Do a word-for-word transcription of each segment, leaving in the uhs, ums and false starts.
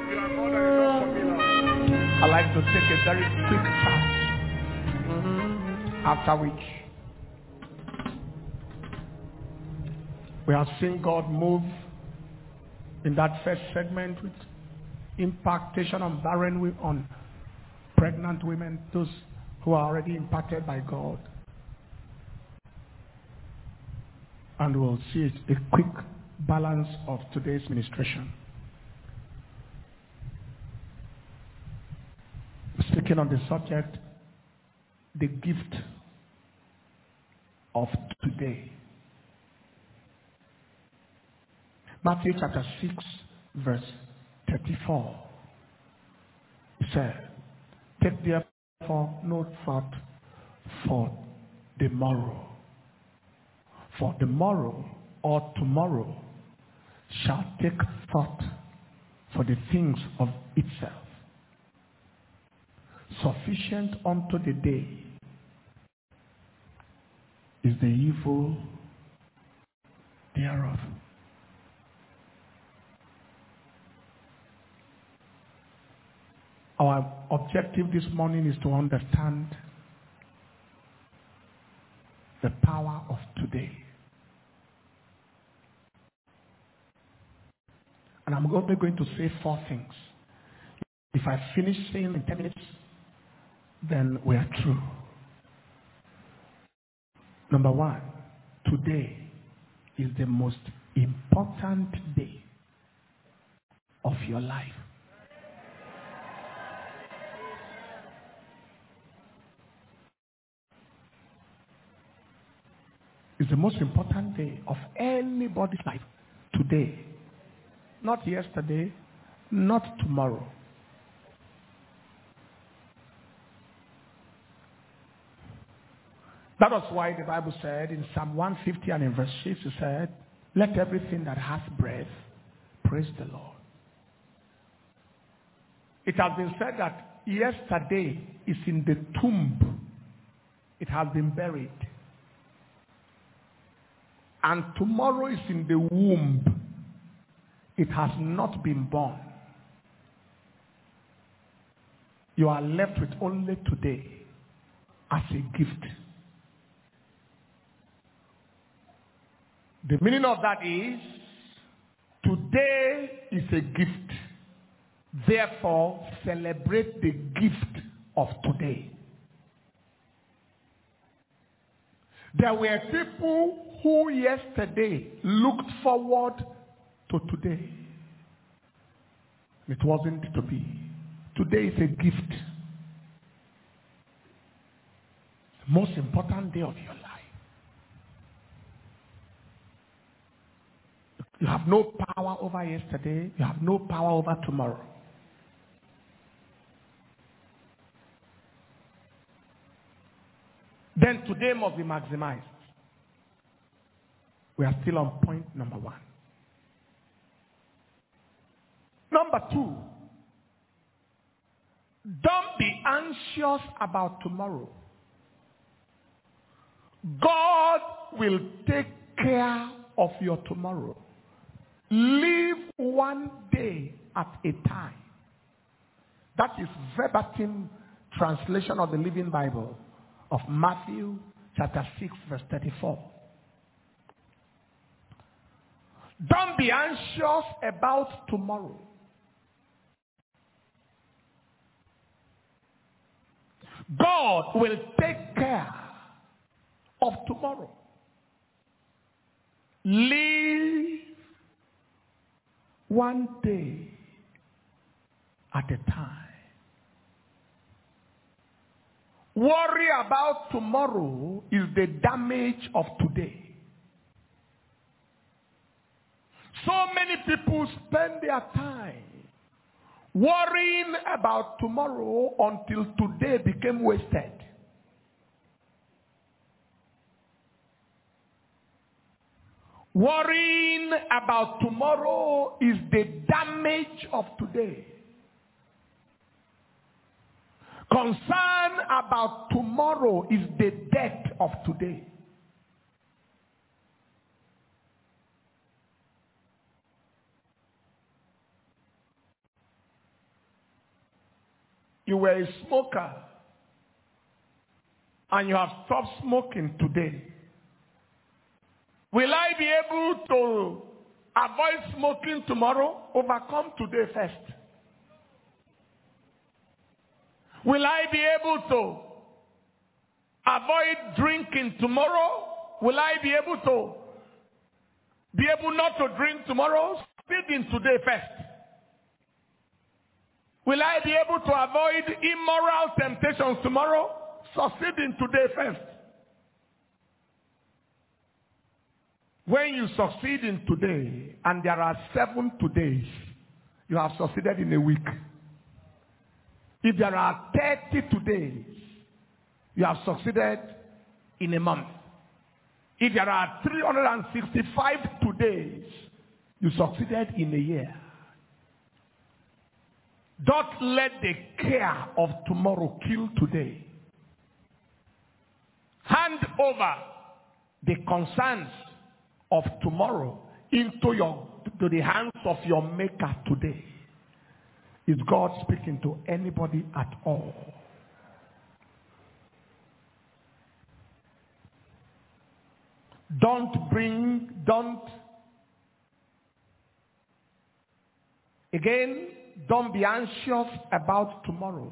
You are more than enough for me, Lord. I'd like to take a very quick charge, after which we have seen God move in that first segment with impactation on barren women, on pregnant women, those who are already impacted by God. And we'll see it, a quick balance of today's ministration. Speaking on the subject, the gift of today. Matthew chapter six, verse thirty-four. It said, take therefore no thought for the morrow. For the morrow or tomorrow shall take thought for the things of itself. Sufficient unto the day is the evil thereof. Our objective this morning is to understand the power of today. And I'm only going to say four things. If I finish saying in ten minutes, then we are through. Number one, today is the most important day of your life. It's the most important day of anybody's life. Today. Not yesterday, not tomorrow. That was why the Bible said in Psalm one fifty and in verse six, it said, let everything that has breath praise the Lord. It has been said that yesterday is in the tomb. It has been buried. And tomorrow is in the womb. It has not been born. You are left with only today as a gift. The meaning of that is, today is a gift. Therefore, celebrate the gift of today. There were people who yesterday looked forward to today. It wasn't to be. Today is a gift. The most important day of your life. You have no power over yesterday. You have no power over tomorrow. Then today must be maximized. We are still on point number one. Number two, don't be anxious about tomorrow. God will take care of your tomorrow. Live one day at a time. That is verbatim translation of the Living Bible of Matthew chapter six verse thirty-four. Don't be anxious about tomorrow. God will take care of tomorrow. Live one day at a time. Worry about tomorrow is the damage of today. So many people spend their time worrying about tomorrow until today became wasted. Worrying about tomorrow is the damage of today. Concern about tomorrow is the death of today. you were a smoker and you have stopped smoking today, will I be able to avoid smoking tomorrow? Overcome today first. Will I be able to avoid drinking tomorrow? Will I be able to be able not to drink tomorrow? Succeed in today first. Will I be able to avoid immoral temptations tomorrow? Succeed in today first. When you succeed in today, and there are seven todays, you have succeeded in a week. If there are thirty todays, you have succeeded in a month. If there are three hundred sixty-five todays, you succeeded in a year. Don't let the care of tomorrow kill today. Hand over the concerns of tomorrow into your to the hands of your maker today. Is God speaking to anybody at all? Don't bring, don't, again, don't be anxious about tomorrow.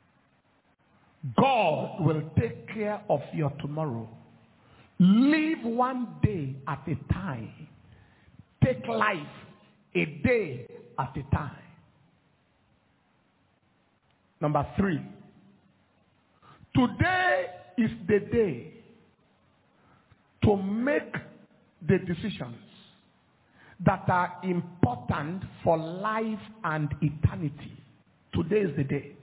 God will take care of your tomorrow. Live one day at a time. Take life a day at a time. Number three. Today is the day to make the decisions that are important for life and eternity. Today is the day.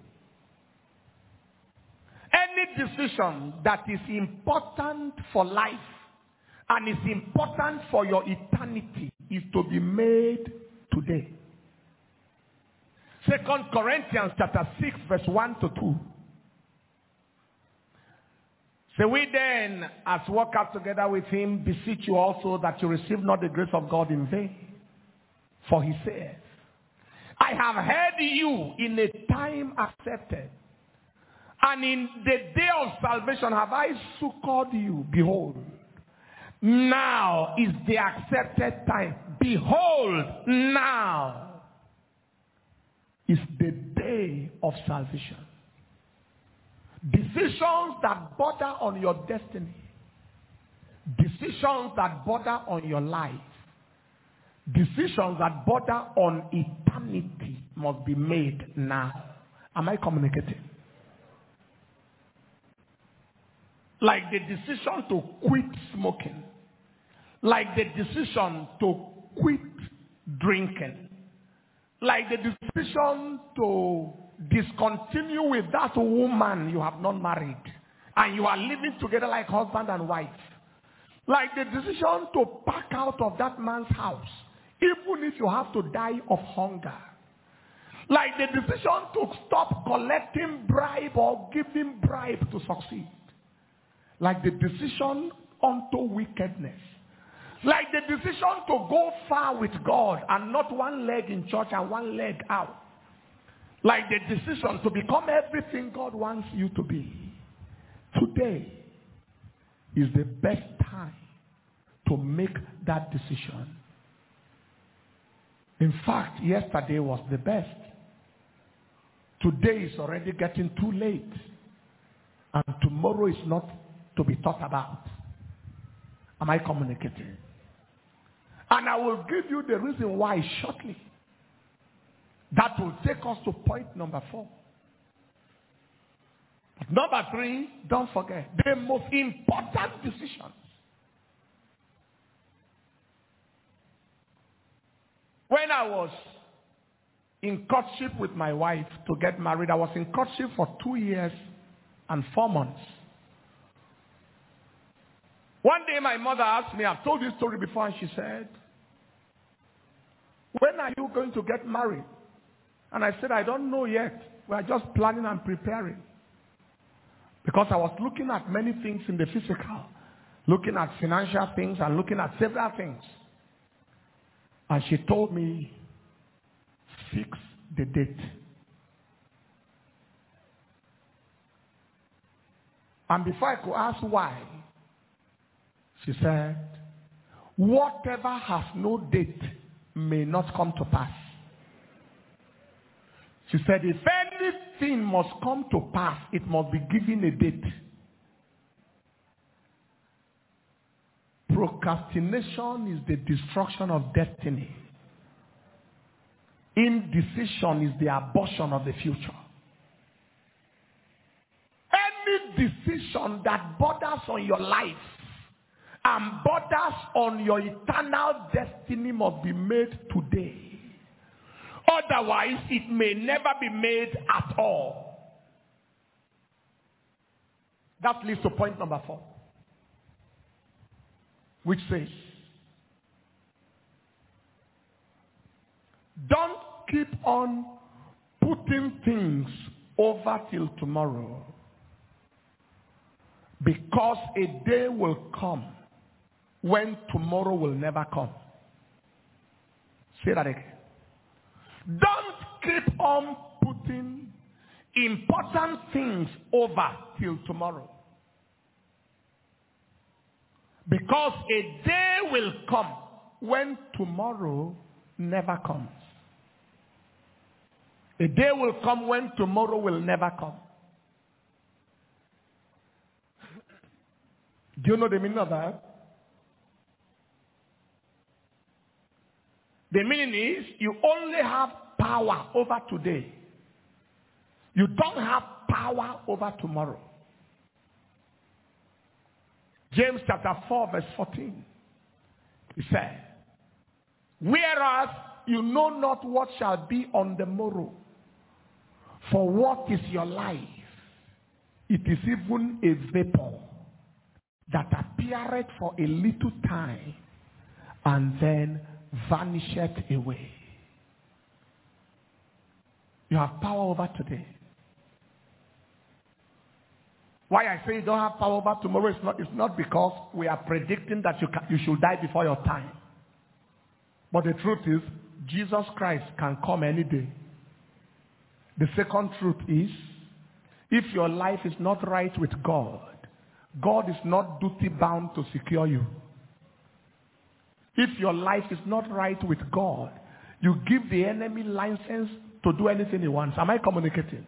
Any decision that is important for life and is important for your eternity is to be made today. Second Corinthians chapter six verse one to two. So we then, as workers together with him, beseech you also that you receive not the grace of God in vain. For he says, I have heard you in a time accepted, and in the day of salvation have I succored you. Behold, now is the accepted time. Behold, now is the day of salvation. Decisions that border on your destiny, decisions that border on your life, decisions that border on eternity must be made now. Am I communicating? Like the decision to quit smoking, like the decision to quit drinking, like the decision to discontinue with that woman you have not married and you are living together like husband and wife, like the decision to pack out of that man's house even if you have to die of hunger, like the decision to stop collecting bribe or giving bribe to succeed, like the decision unto wickedness, like the decision to go far with God and not one leg in church and one leg out, like the decision to become everything God wants you to be. Today is the best time to make that decision. In fact, yesterday was the best. Today is already getting too late. And tomorrow is not to be thought about. Am I communicating? And I will give you the reason why shortly. That will take us to point number four. Number three, don't forget, the most important decisions. When I was in courtship with my wife to get married, I was in courtship for two years and four months. One day my mother asked me, I've told this story before, and she said, when are you going to get married? And I said, I don't know yet. We are just planning and preparing. Because I was looking at many things in the physical, looking at financial things and looking at several things. And she told me, fix the date. And before I could ask why, she said, whatever has no date may not come to pass. She said, if anything must come to pass, it must be given a date. Procrastination is the destruction of destiny. Indecision is the abortion of the future. Any decision that borders on your life and borders on your eternal destiny must be made today. Otherwise, it may never be made at all. That leads to point number four, which says, don't keep on putting things over till tomorrow, because a day will come when tomorrow will never come. Say that again. Don't keep on putting important things over till tomorrow, because a day will come when tomorrow never comes. A day will come when tomorrow will never come. Do you know the meaning of that? The meaning is you only have power over today. You don't have power over tomorrow. James chapter four verse fourteen. He said, whereas you know not what shall be on the morrow, for what is your life? It is even a vapor that appeareth for a little time and then vanisheth away. You have power over today. Why I say you don't have power over tomorrow is not, it's not because we are predicting that you, can, you should die before your time. But the truth is, Jesus Christ can come any day. The second truth is, if your life is not right with God, God is not duty bound to secure you. If your life is not right with God, you give the enemy license to do anything he wants. Am I communicating?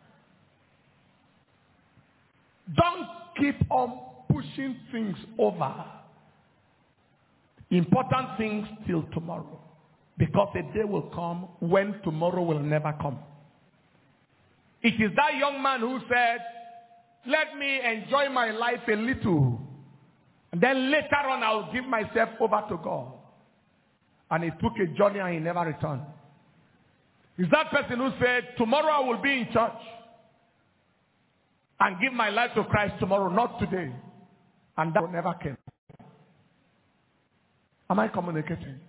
Don't keep on pushing things over, important things, till tomorrow, because a day will come when tomorrow will never come. It is that young man who said, let me enjoy my life a little, and then later on I'll give myself over to God. And he took a journey and he never returned. It's that person who said, tomorrow I will be in church and give my life to Christ tomorrow, not today. And that never came. Am I communicating?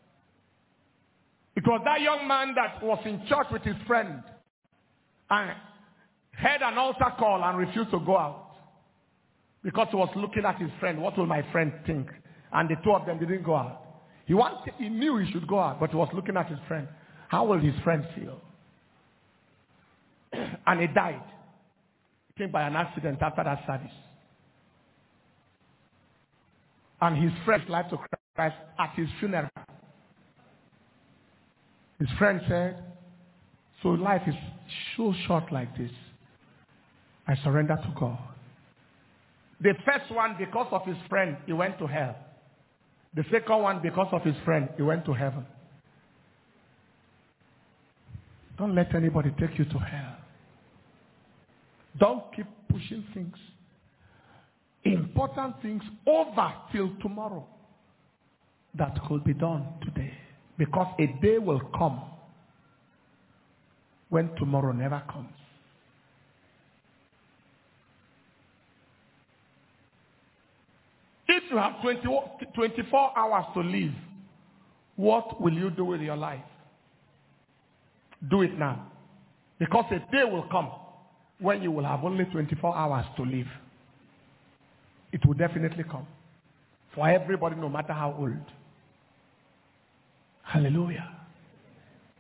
It was that young man that was in church with his friend and heard an altar call and refused to go out because he was looking at his friend. What will my friend think? And the two of them didn't go out. He wanted, he knew he should go out, but he was looking at his friend. How will his friend feel? And he died. He came by an accident after that service. And his friend's life to Christ at his funeral. His friend said, so life is so short like this. I surrender to God. The first one, because of his friend, he went to hell. The second one, because of his friend, he went to heaven. Don't let anybody take you to hell. Don't keep pushing things, important things, over till tomorrow that could be done today. Because a day will come when tomorrow never comes. If you have twenty, twenty-four hours to live, what will you do with your life? Do it now. Because a day will come when you will have only twenty-four hours to live. It will definitely come. For everybody, no matter how old. Hallelujah.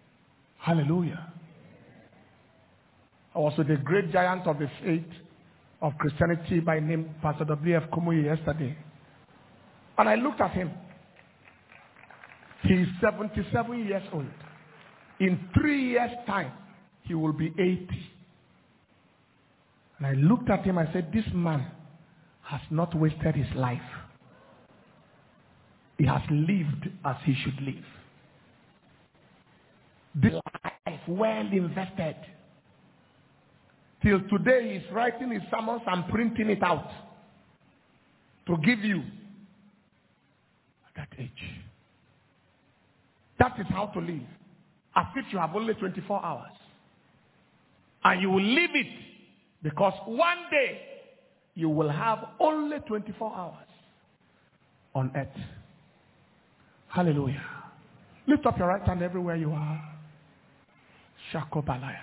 Hallelujah. I was with a great giant of the faith of Christianity by name Pastor W F Kumuyi yesterday. And I looked at him. He's seventy-seven years old. In three years' time, he will be eighty. And I looked at him and said, this man has not wasted his life. He has lived as he should live. This life well invested. Till today, he's writing his sermons and printing it out to give you at that age. That is how to live. As if you have only twenty-four hours. And you will live it because one day you will have only twenty-four hours on earth. Hallelujah. Lift up your right hand everywhere you are. Shakobalaya.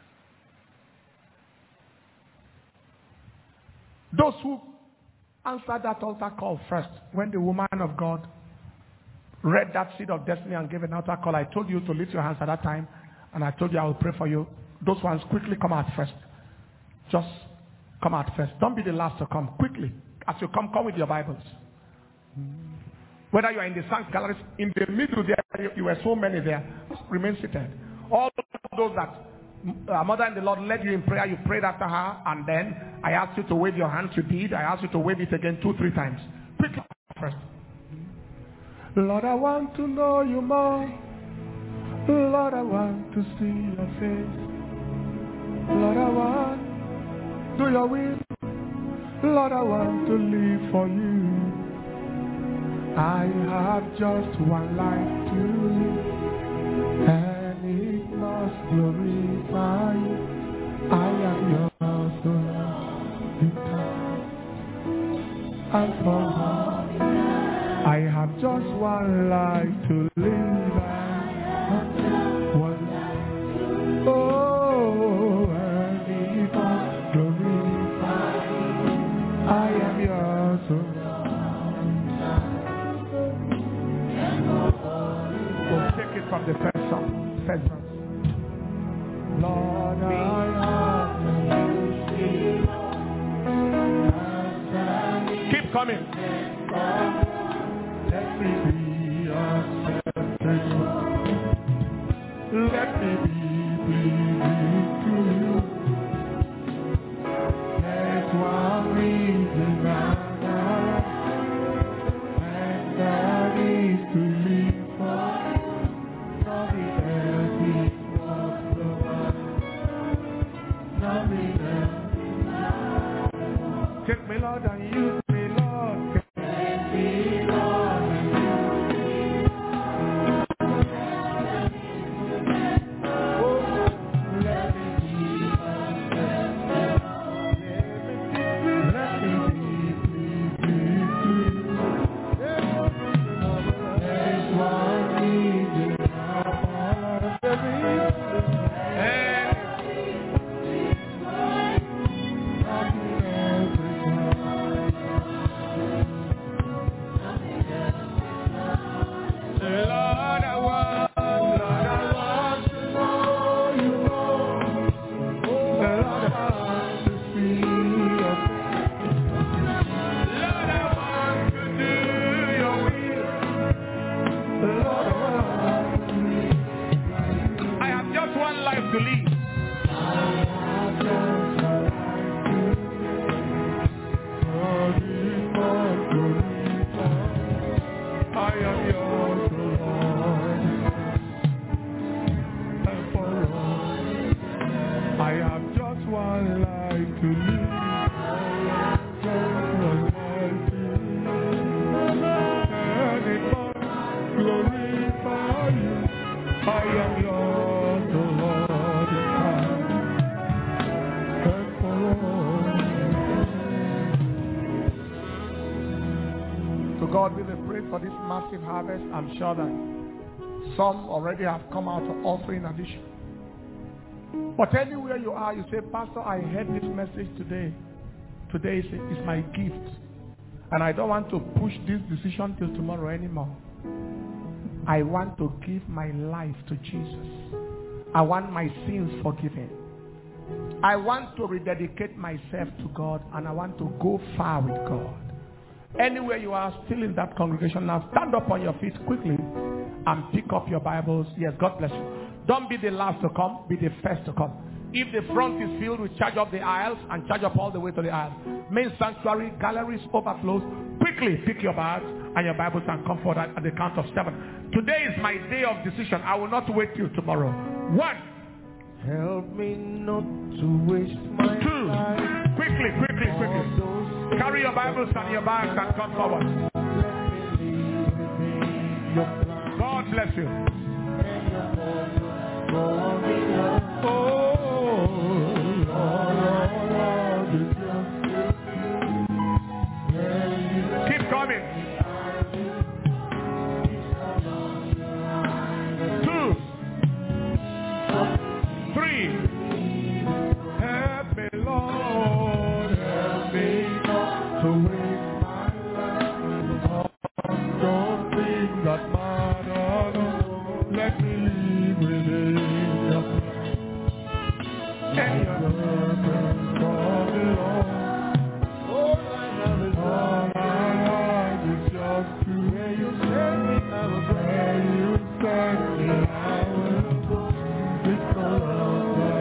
Those who answered that altar call first, when the woman of God read that seed of destiny and gave an altar call, I told you to lift your hands at that time, and I told you I will pray for you. Those ones, quickly come out first. Just come out first. Don't be the last to come. Quickly. As you come, come with your Bibles. Whether you are in the Saints galleries, in the middle there, you were so many there. Just remain seated. All those that our mother and the Lord led you in prayer, you prayed after her, and then I asked you to wave your hands, you did. I asked you to wave it again two, three times. Quickly first. Lord, I want to know you more. Lord, I want to see your face. Lord, I want to do your will. Lord, I want to live for you. I have just one life to live, and it must glorify you. I am yours, O Lord, in time and for all. I have just one life to live, and one life. Oh, and it must glorify you. I am yours, O Lord. We'll take it from the first song, first verse. Lord, I keep coming. Let me be accepted. Let me be pleasing to you. Let one reason another, and that is to live for nothing else is what the world, nothing else. Take me, Lord, and use me, Lord. Take me, Lord, and use me. Oh, let me be accepted. Let me be pleasing to you. There's one reason about the reason. Lord, I want, Lord, I want to know you more. Lord, I want to see your face. Lord, I want to do your will. Lord, I want to live. I have just one life to live. I have just one life to live. Lord, you want to live. I am yours, O Lord, and for all. I have just one life to live. Just one life to live. And it must glorify you. I am yours, O Lord, and for all. To God be the praise for this massive harvest. I'm sure that some already have come out to offer in addition. But anywhere you are, you say, Pastor, I heard this message today. Today is, is my gift. And I don't want to push this decision till tomorrow anymore. I want to give my life to Jesus. I want my sins forgiven. I want to rededicate myself to God and I want to go far with God. Anywhere you are still in that congregation now, stand up on your feet quickly and pick up your Bibles. Yes, God bless you. Don't be the last to come, be the first to come. If the front is filled, we charge up the aisles and charge up all the way to the aisles. Main sanctuary, galleries, overflows. Quickly pick your bags and your Bibles and come forward at, at the count of seven. Today is my day of decision. I will not wait till tomorrow. One. Help me not to waste my Two. Life. Quickly, quickly, quickly. Carry your Bibles and your bags and come forward. God bless you. Oh. Keep coming. Two. Three. Help me, Lord. Help me not to waste my life on those things that matter. Let me live within your plan. And your purpose for the Lord. All I have is all I have is just to where you send me. I will go where you send me. I will go. It's no longer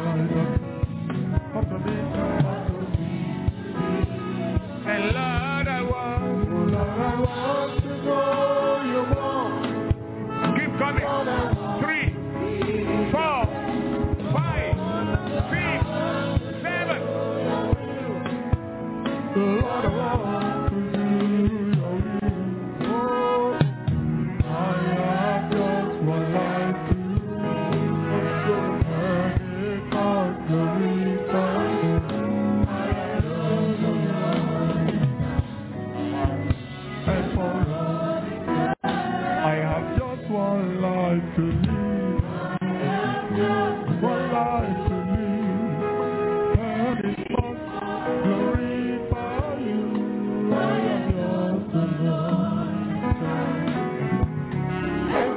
up to me, up to me. And Lord, I want, Lord, I want to know you more. Keep coming. Three, four, five, six, seven. Lord, I want to do your will. Oh, I have just one life to live. Work it hard to reach out. I have just one life. And for us, I have just one life to live. One life to live. And it must glorify you. I am yours tonight. And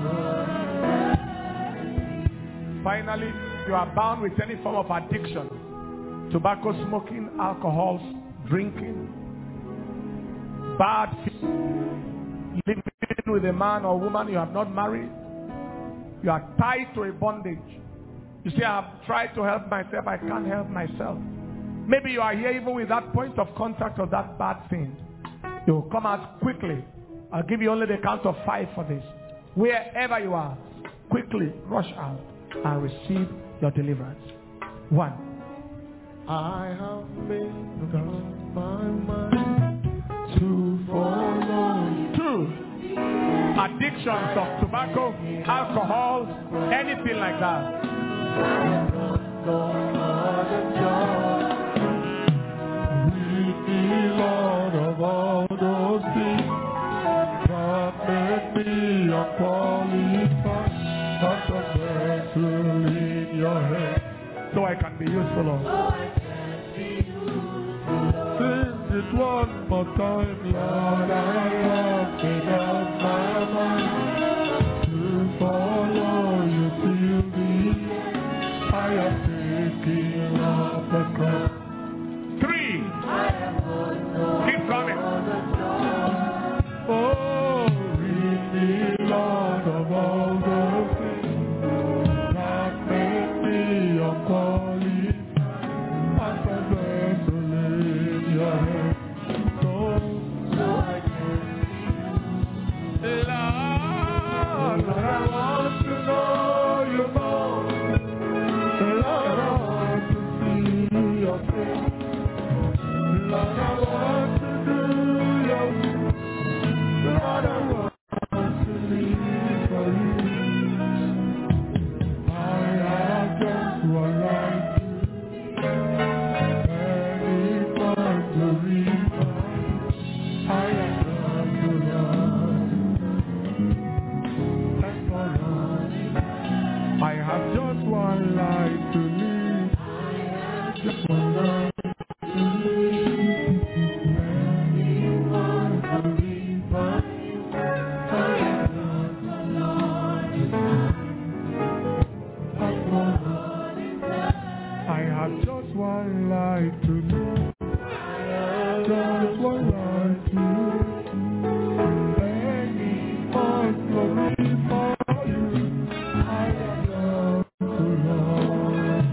for us. Finally, you are bound with any form of addiction. Tobacco smoking, alcohol drinking, bad living with a man or woman you have not married. You are tied to a bondage. You say, I have tried to help myself, I can't help myself. Maybe you are here even with that point of contact of that bad thing. You will come out quickly. I'll give you only the count of five for this. Wherever you are, quickly rush out and receive your deliverance. One. I have made up my mind to follow you. Two. Addictions of tobacco, alcohol, anything like that. Lord of all those things that make me a qualified, not a vessel in your hand, so I can be useful, Lord. Sing it one more time, Lord. I have made up my mind to follow you till the end. I am taking off the cross. Three. Keep coming. Oh, read me, Lord of all the things that make me a qualified, as a vessel in your hand. So, so I can see you. Lord, Lord, I want to know you more. Lord, I want to see your face. Lord, I want to do your will. Lord, I want to live for you. I have just one life. Any time to reach. I am not to run. And for us, I have just one life to live. I have just one life. I just one life to live. Just one life to live. Any more glory for you. I am yours, O Lord.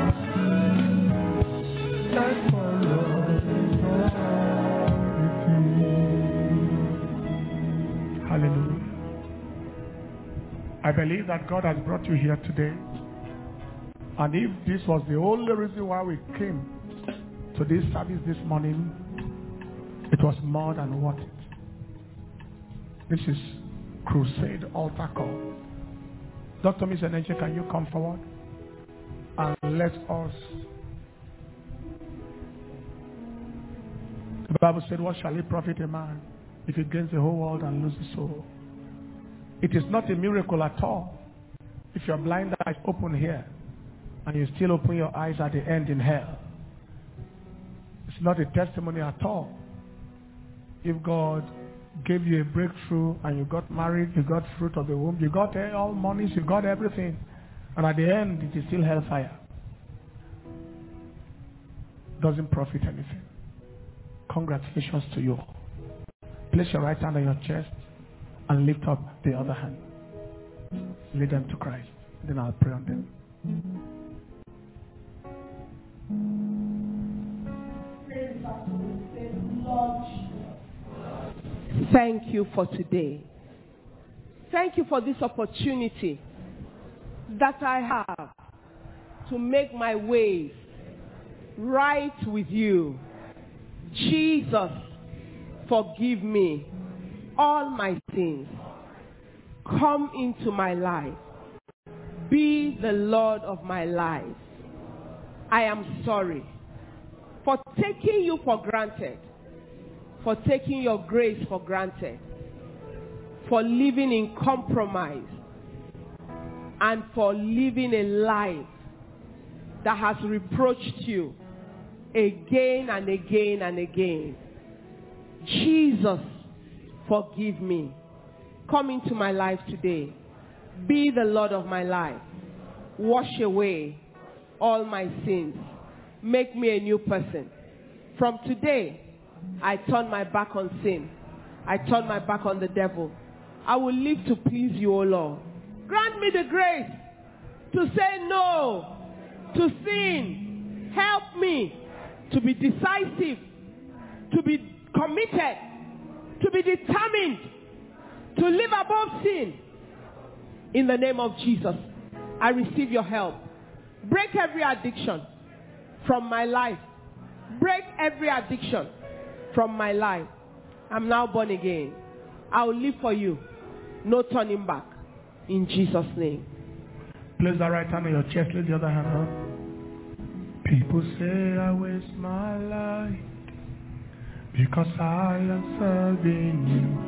That's for Lord eternity. Hallelujah. I believe that God has brought you here today. And if this was the only reason why we came to this service this morning, it was more than worth it. This is Crusade Altar Call. Doctor Miss Enenche, can you come forward? And let us. The Bible said, what shall it profit a man if he gains the whole world and loses his soul? It is not a miracle at all if your blind eyes open here and you still open your eyes at the end in hell. It's not a testimony at all. If God gave you a breakthrough and you got married, you got fruit of the womb, you got all monies, you got everything, and at the end it is still hellfire. Doesn't profit anything. Congratulations to you. Place your right hand on your chest and lift up the other hand. Lead them to Christ. Then I'll pray on them. Thank you for today. Thank you for this opportunity that I have to make my ways right with you. Jesus, forgive me all my sins. Come into my life. Be the Lord of my life. I am sorry for taking you for granted, for taking your grace for granted, for living in compromise, and for living a life that has reproached you again and again and again. Jesus, forgive me. Come into my life today. Be the Lord of my life. Wash away all my sins. Make me a new person. From today, I turn my back on sin. I turn my back on the devil. I will live to please you, O Lord. Grant me the grace to say no to sin. Help me to be decisive, to be committed, to be determined, to live above sin. In the name of Jesus, I receive your help. Break every addiction from my life. Break every addiction from my life. I'm now born again. I will live for you. No turning back. In Jesus' name. Place the right hand on your chest. Let the other hand up. People say I waste my life because I am serving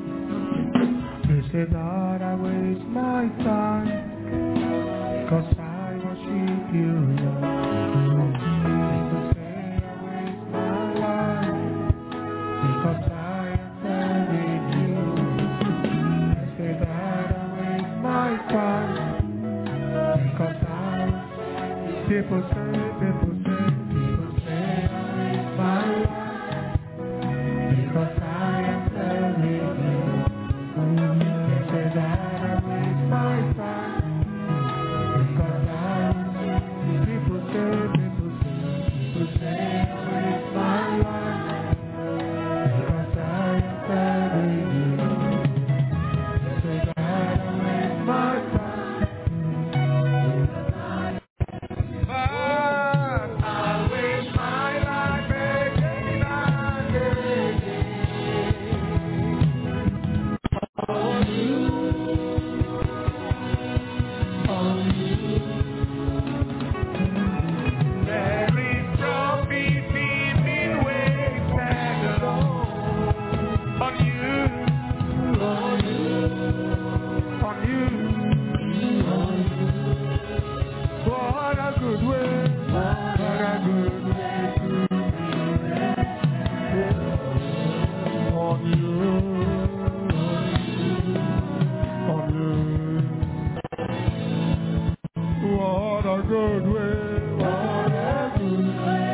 you. They say that I waste my time because I worship you, Lord. People say I waste my life because I am serving you. They say that I waste my time because I. People say, people say, people say I waste my life because I am serving you. They say that I waste my time because I. People say, people say, people say I waste my life because I am serving you. They say that I waste my time. What a good way, what a good way.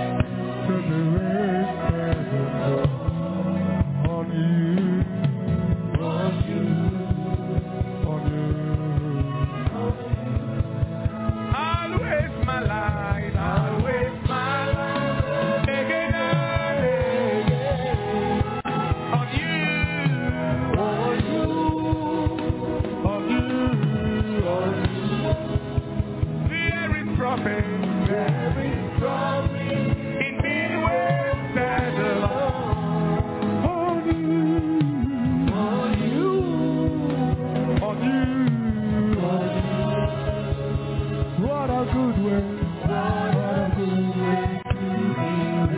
something. There is something in being wasted on you, on you, on you, on you. What a good way. What a good way to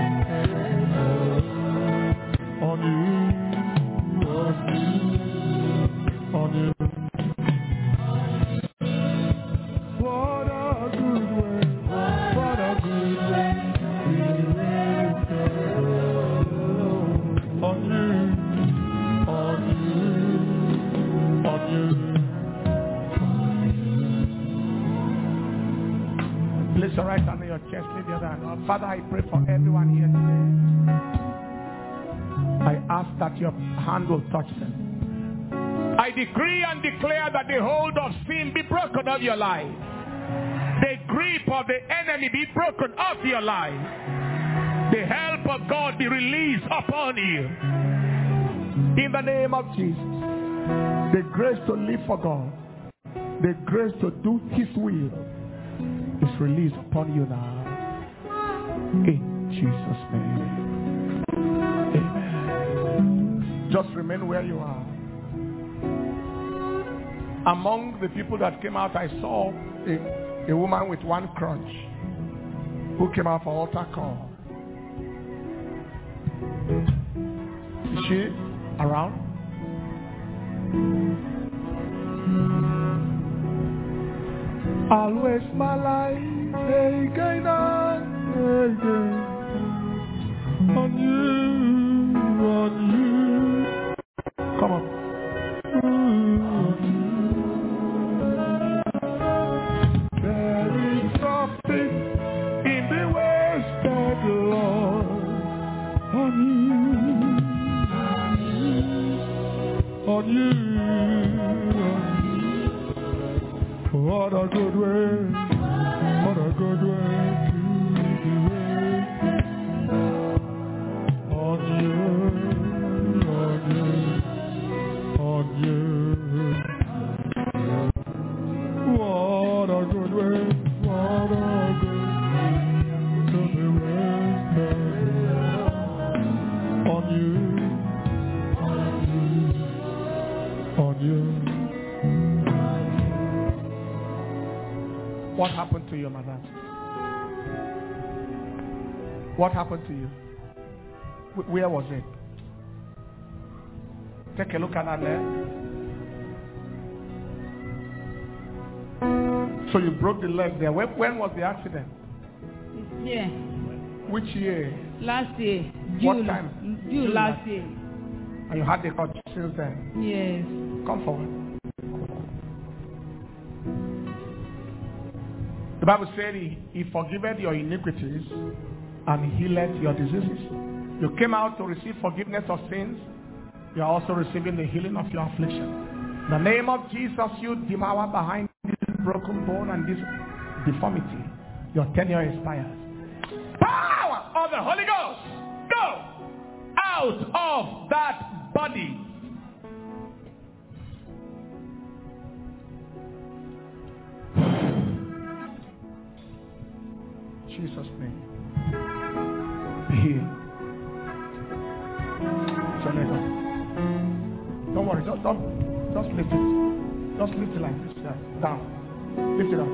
be on you, on you, on you. Place your right hand on your chest, lay the other hand up. Father, I pray for everyone here today. I ask that your hand will touch them. I decree and declare that the hold of sin be broken off your life. The grip of the enemy be broken off your life. The help of God be released upon you. In the name of Jesus. The grace to live for God. The grace to do His will is released upon you now. In Jesus' name. Amen. Just remain where you are. Among the people that came out, I saw a, a woman with one crutch who came out for altar call. Is she around? Always my life again and again on you, on you. Come on. There is something in the wasted Lord on you, on you. What a good way, what a good way to be on you, on you, on you. What a good way, what a good way to be on you, on you. What happened to you, mother? What happened to you? Where was it? Take a look at that there. So you broke the leg there. When, when was the accident? This year. Which year? Last year. June. What time? June, June last year. And you had the cut since then? Yes. Come forward. The Bible said he, he forgiveth your iniquities and healeth your diseases. You came out to receive forgiveness of sins. You are also receiving the healing of your affliction. In the name of Jesus, you devour behind this broken bone and this deformity. Your tenure expires. Power of the Holy Ghost, go out of that body. Jesus' name. Be healed. So let go. Don't worry, just don't, just lift it. Just lift it like this. Yeah. Down. Lift it up.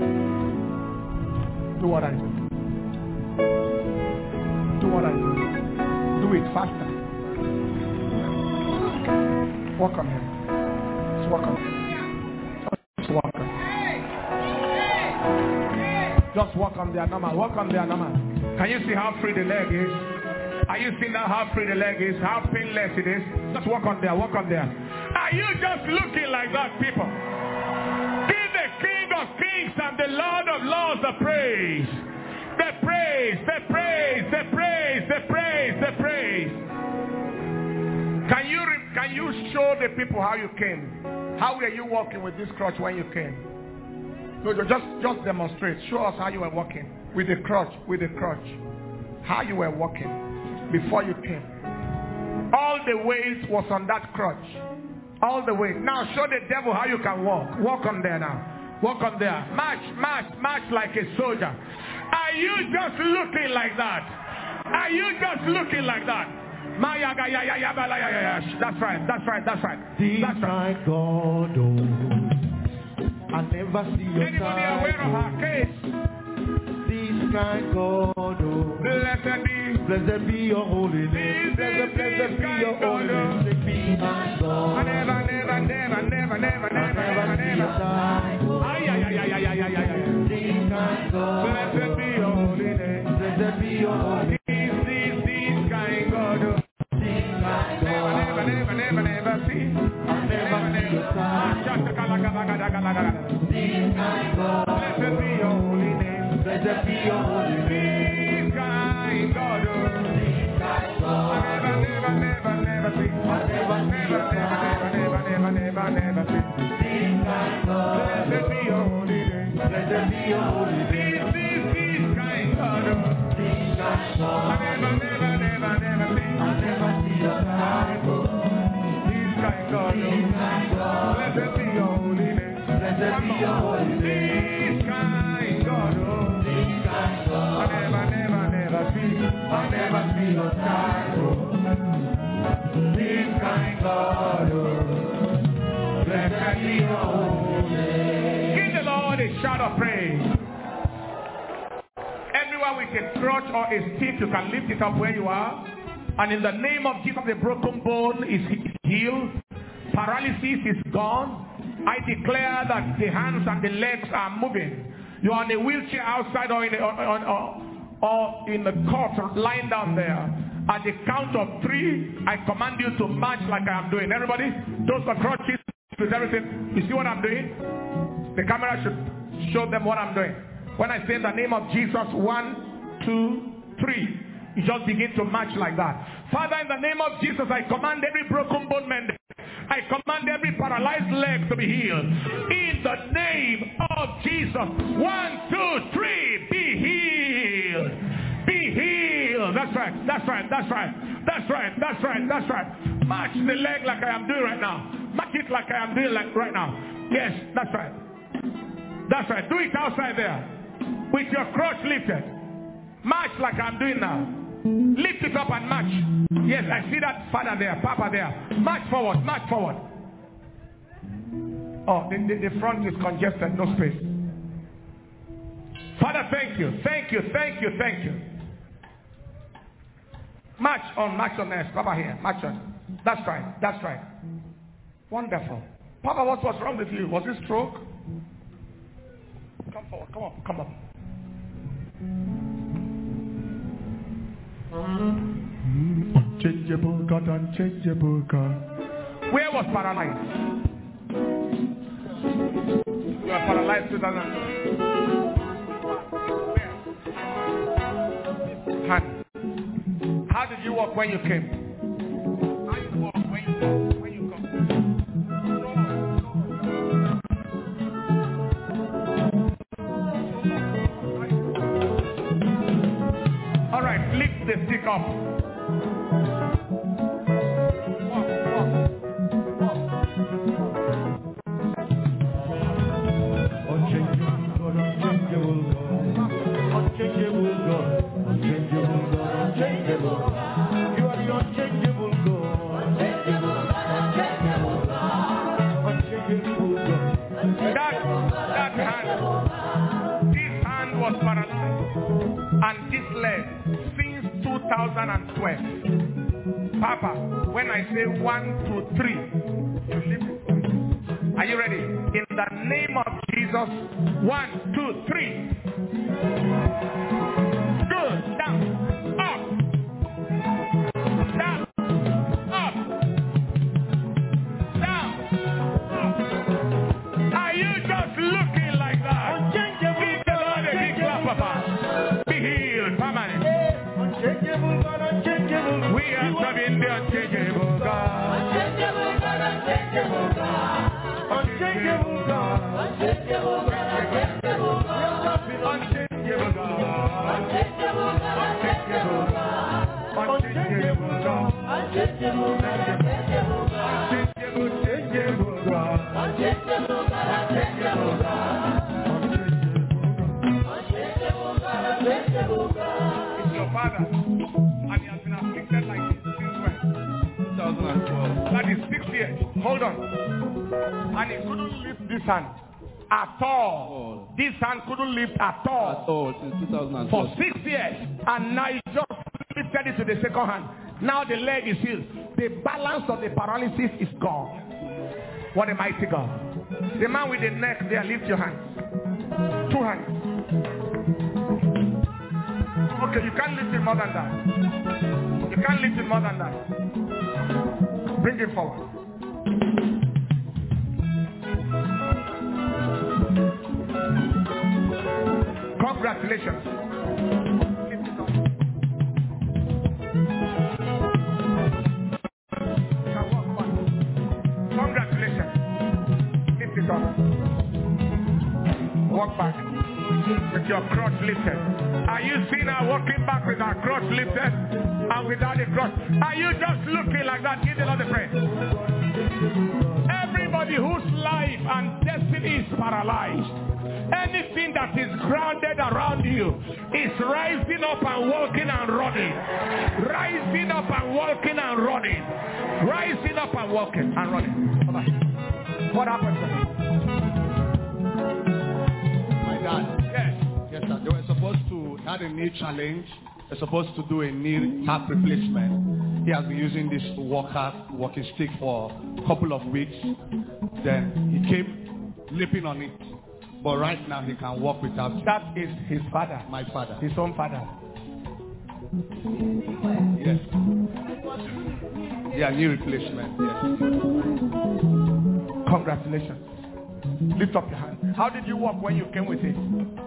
Do what I do. Do what I do. Do it faster. Walk on him. Just walk on him. Just walk on him. Just walk on there, normal. Walk on there, normal. Can you see how free the leg is? Are you seeing now how free the leg is? How painless it is? Just walk on there, walk on there. Are you just looking like that, people? Give the King of Kings and the Lord of Lords the praise. The praise, the praise, the praise, the praise, the praise. Can you, can you show the people how you came? How were you walking with this crutch when you came? No, just, just demonstrate. Show us how you were walking with the crutch, with the crutch. How you were walking before you came. All the weight was on that crutch. All the weight. Now show the devil how you can walk. Walk on there now. Walk up there. March, march, march like a soldier. Are you just looking like that? Are you just looking like that? That's right, that's right, that's right. That's right. God, oh, I never see your Anybody aware of her case? This kind God, oh, blessed be, blessed be your holy name. Blessed, blessed be your holy name. Be my God. Never, never, never, never, never, never, never, never. Ay, ay, ay, ay, ay, ay, ay, ay. This kind God. Blessed be your holy name. Blessed be your holy name. This, this, this kind God. This kind God. Never, never, never, never see. Never see your time. This kind God. Blessed be your holy name. Blessed be your holy name. This kind God. This kind God. Never, never, never, never see. Never, Never, never, never, never, never, never see. This kind God. Blessed be your holy name. Blessed be your holy name. This, this, this kind God. This kind God. Never, never, never, never see. Never see your time. This kind God. This kind God. Blessed be your holy name. Blessed be your holy name. This kind God. This kind God. I never, never, never see. I never see your time. This kind God. Blessed be your holy name. Give the Lord a shout of praise. Everyone with a crutch or a stick, you can lift it up where you are. And in the name of Jesus, the broken bone is healed. Paralysis is gone. I declare that the hands and the legs are moving. You are in a wheelchair outside or in a, or, or, or in the court lying down there. At the count of three, I command you to march like I am doing. Everybody, those are crutches with everything. You see what I'm doing? The camera should show them what I'm doing. When I say in the name of Jesus, one, two, three, you just begin to march like that. Father, in the name of Jesus, I command every broken bone mended. I command every paralyzed leg to be healed. In the name of Jesus. One, two, three. Be healed. Be healed. That's right. That's right. That's right. That's right. That's right. That's right. March the leg like I am doing right now. March it like I am doing like right now. Yes, that's right. That's right. Do it outside there. With your crutch lifted. March like I'm doing now. Lift it up and march. Yes, I see that father there, papa there. March forward, march forward. Oh, the, the, the front is congested, no space. Father, thank you, thank you, thank you, thank you. March on, march on there. Papa here, march on. That's right, that's right. Wonderful. Papa, what was wrong with you? Was it stroke? Come forward, come up, come up. Unchangeable God, unchangeable God. Where was paralyzed? You were paralyzed two thousand. Hand. How did you walk when you came? How did you walk when you when you come? All right, lift the stick up. And this leg since two thousand twelve. Papa, when I say one, two, three, you lift it. Are you ready? In the name of Jesus, one, two, three. Good. Down. Up. Down. Up. Down. Up. Are you just looking like that? Give the Lord a big clap, Papa. Be healed, permanent. Unchangeable God, unchangeable God. We are serving the unchangeable God. Unchangeable God, unchangeable God. Unchangeable God. Unchangeable God, unchangeable God. Unchangeable God. Unchangeable God, unchangeable God. Unchangeable God. Unchangeable God, unchangeable God. Unchangeable God. Unchangeable God, unchangeable God. father. And he has been afflicted like this since when? twenty twelve. That is six years. Hold on. And he couldn't lift this hand at all. This hand couldn't lift at all. At all since two thousand twelve. For six years. And now he just lifted it to the second hand. Now the leg is healed. The balance of the paralysis is gone. What a mighty God. The man with the neck there, lift your hands. Two hands. Okay, you can't lift it more than that. You can't lift it more than that. Bring it forward. Congratulations. Lift it up. Now walk back. Congratulations. Lift it up. Walk back with your crutch lifted. Are you seeing her walking back with her crutch lifted and without the crutch? Are you just looking like that? Give the Lord a praise. Everybody whose life and destiny is paralyzed, anything that is grounded around you is rising up and walking and running. Rising up and walking and running. Rising up and walking and running. What happened to me? My dad. Yes. Yes, sir. They were supposed to had a knee challenge. They're supposed to do a knee tap replacement. He has been using this walker walking stick for a couple of weeks. Then he came leaping on it. But right now he can walk without. That is his father. My father. His own father. Yes. Yeah, knee replacement. Yes. Congratulations. Lift up your hand. How did you walk when you came with it?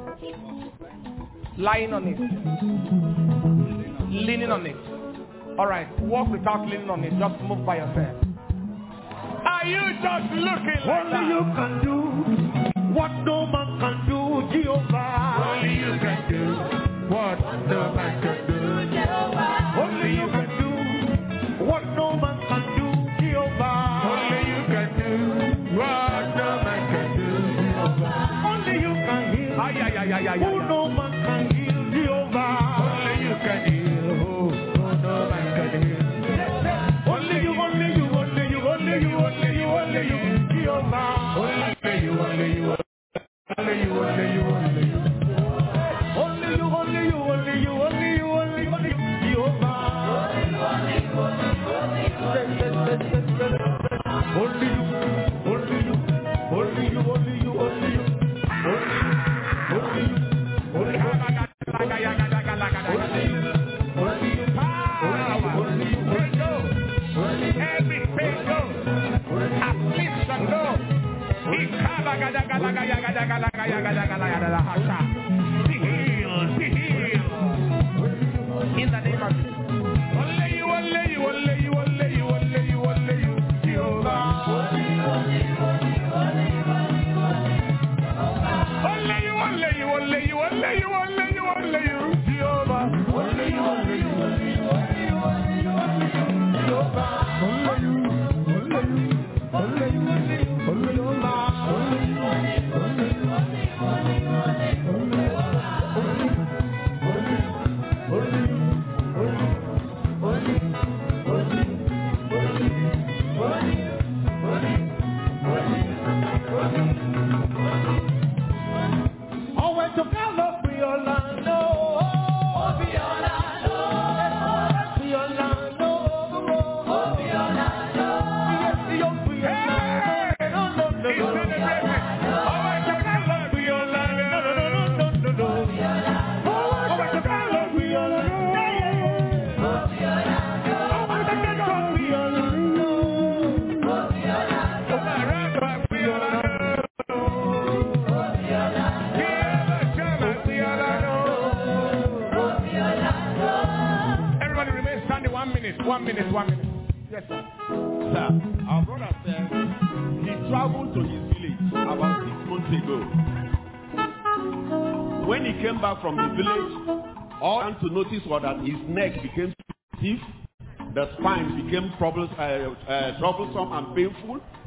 Lying on it. Leaning on it. Alright, walk without leaning on it. Just move by yourself. Are you just looking like Only that? you can do what no man can do, Jehovah. Only you can do what no man can do. Only you can do what no man can do, Jehovah. Only you can do what no man can do. Only you can heal Ay, ay, ay, ay, ay, who ay. no man can heal, Jehovah. Only you can heal who no man can heal. Only you, only you, only you, only you, only you, only you, Jehovah. Only you, only you, only you, only you, only you. Only you, only you, only you, only you, only you, only you, Jehovah. Only you, only you, only you, only you, only you, only you, only you, only you. Every pain go. Affliction go. Be healed, be healed. In the name of Jesus. Only you, only you, only you, only you, only you, only you, Jehovah. Only you, only you, only you, only you, Jehovah. Only you, only you, only you, only you, only you, Jehovah. Only you, only you, only you, only you, Jehovah. Only you, only you, only you, only you, only you, One minute, one minute. Yes, sir. Sir, our brother said he traveled to his village about six months ago. When he came back from the village, all I to notice was that his neck became stiff, the spine became troubles, uh, uh, troublesome and painful,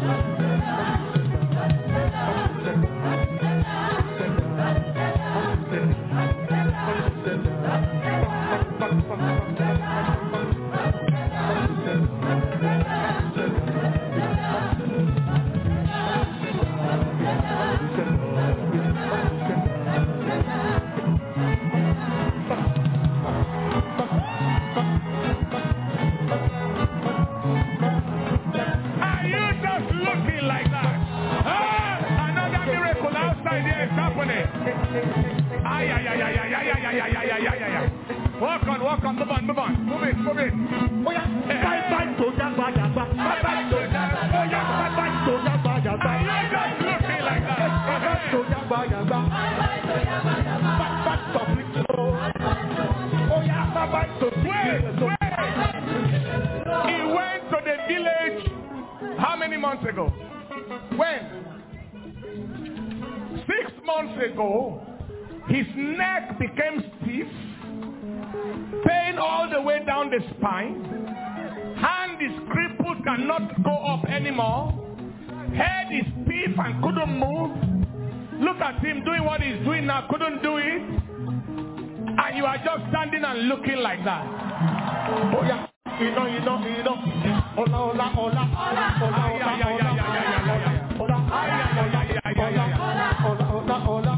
Walk on, walk on, move on, move on, move it, move it. Oh yeah, bye bye to ya, bye bye, bye bye to ya, oh yeah, bye bye to ya, bye bye. You just looking like that. Bye bye to ya, bye bye, bye bye to affliction. Oh yeah, bye bye to wait, wait. He went to the village. How many months ago? When? Six months ago. His neck became stiff, pain all the way down the spine, hand is crippled, cannot go up anymore, head is stiff and couldn't move. Look at him doing what he's doing now, couldn't do it, and you are just standing and looking like that. Oh yeah, you know, you know, you know. Hola, hola, hola, hola, hola, hola, hola, hola,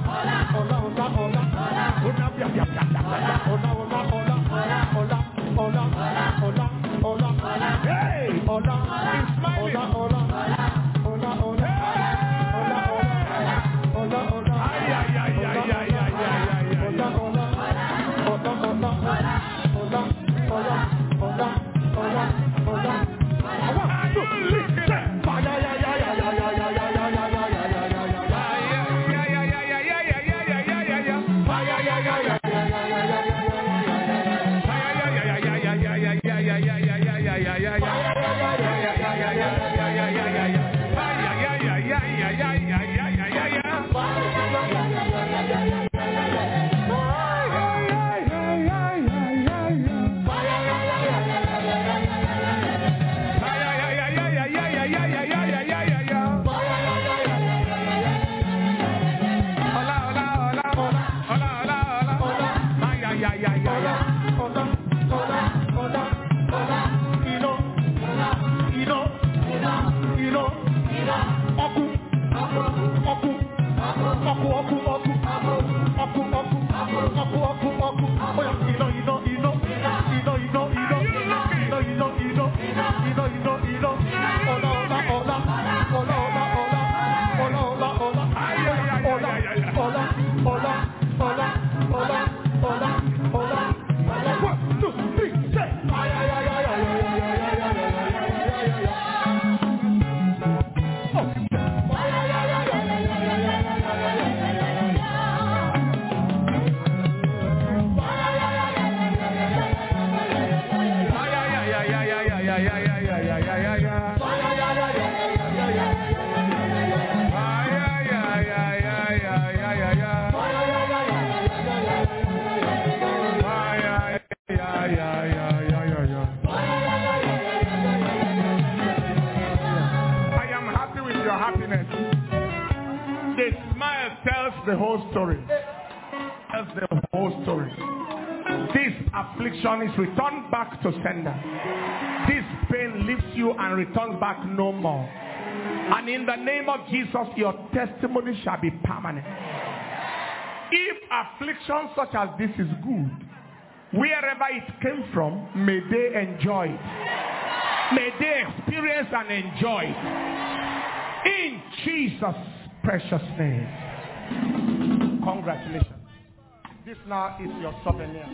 the whole story. That's the whole story. This affliction is returned back to sender. This pain leaves you and returns back no more. And in the name of Jesus, your testimony shall be permanent. If affliction such as this is good, wherever it came from, may they enjoy it. May they experience and enjoy it. In Jesus' precious name. Congratulations. This now is your souvenir.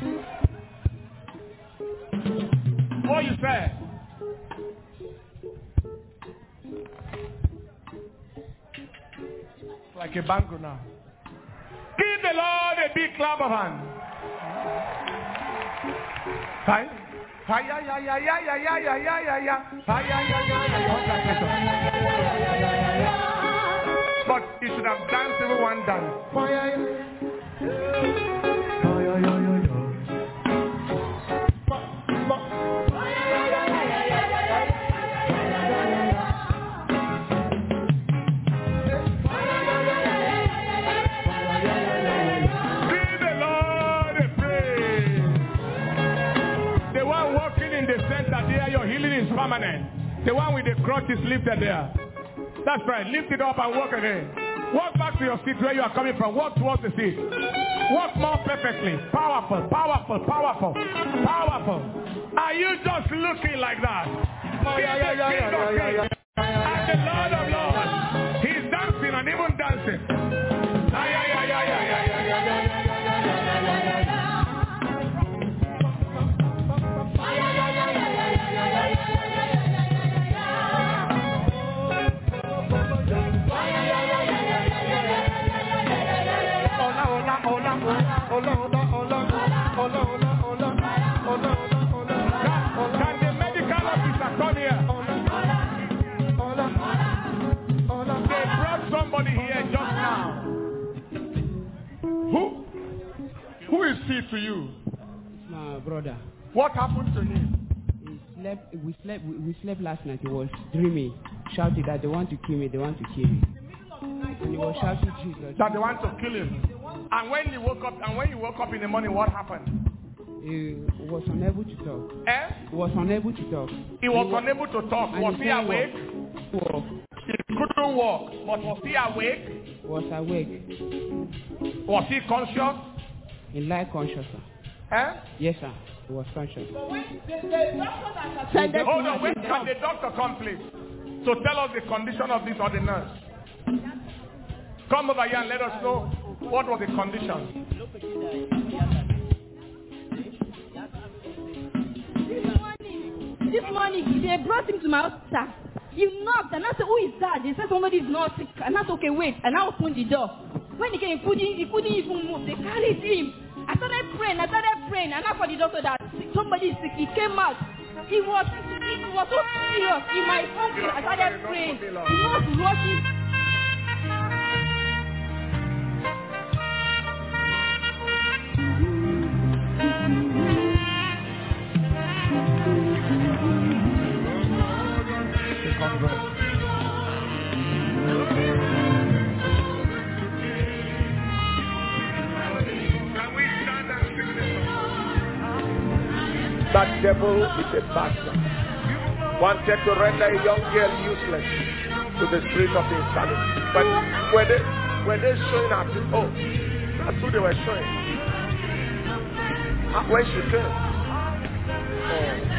What you say? Like a bango now. Give the Lord a big clap of hands. Hi. Hi, ya, ya, ya, ya, ya, ya, ya, ya, ya, ya. Hi, ya, ya, ya, ya. But you should have danced everyone dance. Hi, ya, ya. Hi, ya, ya, ya, ya. Give the Lord a Crutch is lifted there. That's right. Lift it up and walk again. Walk back to your seat where you are coming from. Walk towards the seat. Walk more perfectly. Powerful, powerful, powerful, powerful. Are you just looking like that? Oh, yeah, yeah, yeah, yeah, yeah, yeah, yeah. And the Lord of Lords. He's dancing and even dancing. Ah, yeah, yeah, yeah, yeah, yeah, yeah, yeah, yeah. Can the medical officer come here? They brought somebody here just now. Who? Who is he to you? My brother. What happened to him? He slept. We slept. We, we slept last night. He was dreaming, shouting that they want to kill me. They want to kill me. And he was shouting Jesus. That they want to kill him. And when he woke up, and when he woke up in the morning, what happened? He was unable to talk. Eh? He was unable to talk. He was he unable to talk. Was he, he awake? Walk. He couldn't walk. But was he awake? He was awake. Was he conscious? In light conscious, sir. Eh? Yes, sir. He was conscious. The, the doctor that attended Hold on, wait, can the doctor come, please? So tell us the condition of this or the nurse. Come over here and let us know what was the condition. This morning, this morning they brought him to my hospital. He knocked and I said, "Who is that?" They said somebody is not sick. And I said, "Okay, wait." And I opened the door. When he came, he couldn't, he couldn't even move. They carried him. I started praying. I started praying, and I for the doctor that somebody is sick. He came out. He was, it was so serious. In my phone, I started praying. He was rushing. That devil is a bastard. Wanted to render a young girl useless to the spirit of insanity. But when they when they showing up, oh, that's who they were showing. When she came, oh.